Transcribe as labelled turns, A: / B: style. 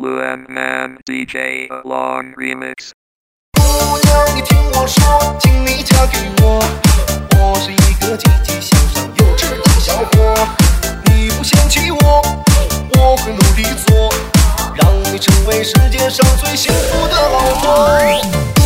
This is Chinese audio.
A: Luan Man DJ Long Remix。
B: 姑娘，你听我说，请你嫁给我。我是一个积极向上、幼稚的小伙。你不嫌弃我，我会努力做，让你成为世界上最幸福的老婆。